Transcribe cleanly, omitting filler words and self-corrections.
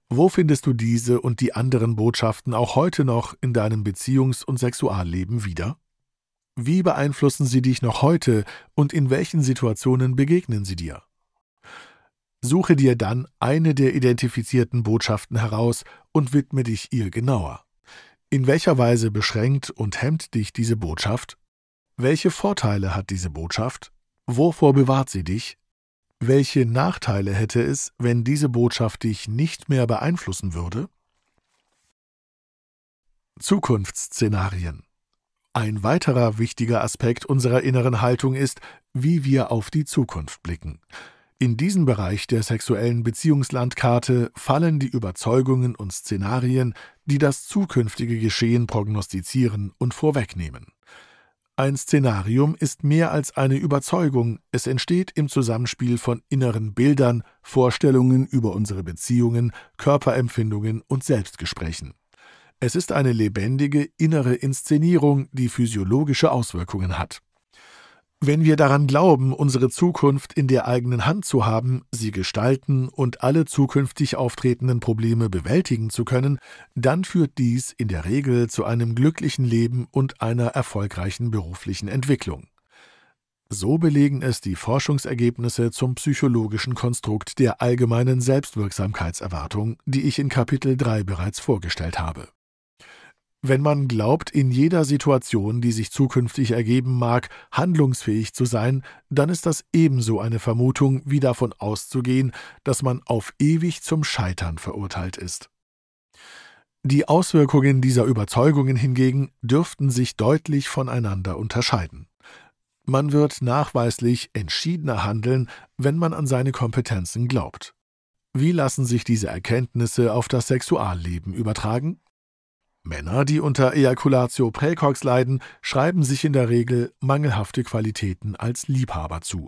Wo findest du diese und die anderen Botschaften auch heute noch in deinem Beziehungs- und Sexualleben wieder? Wie beeinflussen sie dich noch heute und in welchen Situationen begegnen sie dir? Suche dir dann eine der identifizierten Botschaften heraus und widme dich ihr genauer. In welcher Weise beschränkt und hemmt dich diese Botschaft? Welche Vorteile hat diese Botschaft? Wovor bewahrt sie dich? Welche Nachteile hätte es, wenn diese Botschaft dich nicht mehr beeinflussen würde? Zukunftsszenarien. Ein weiterer wichtiger Aspekt unserer inneren Haltung ist, wie wir auf die Zukunft blicken. In diesen Bereich der sexuellen Beziehungslandkarte fallen die Überzeugungen und Szenarien, die das zukünftige Geschehen prognostizieren und vorwegnehmen. Ein Szenarium ist mehr als eine Überzeugung, es entsteht im Zusammenspiel von inneren Bildern, Vorstellungen über unsere Beziehungen, Körperempfindungen und Selbstgesprächen. Es ist eine lebendige innere Inszenierung, die physiologische Auswirkungen hat. Wenn wir daran glauben, unsere Zukunft in der eigenen Hand zu haben, sie gestalten und alle zukünftig auftretenden Probleme bewältigen zu können, dann führt dies in der Regel zu einem glücklichen Leben und einer erfolgreichen beruflichen Entwicklung. So belegen es die Forschungsergebnisse zum psychologischen Konstrukt der allgemeinen Selbstwirksamkeitserwartung, die ich in Kapitel 3 bereits vorgestellt habe. Wenn man glaubt, in jeder Situation, die sich zukünftig ergeben mag, handlungsfähig zu sein, dann ist das ebenso eine Vermutung, wie davon auszugehen, dass man auf ewig zum Scheitern verurteilt ist. Die Auswirkungen dieser Überzeugungen hingegen dürften sich deutlich voneinander unterscheiden. Man wird nachweislich entschiedener handeln, wenn man an seine Kompetenzen glaubt. Wie lassen sich diese Erkenntnisse auf das Sexualleben übertragen? Männer, die unter Ejaculatio praecox leiden, schreiben sich in der Regel mangelhafte Qualitäten als Liebhaber zu.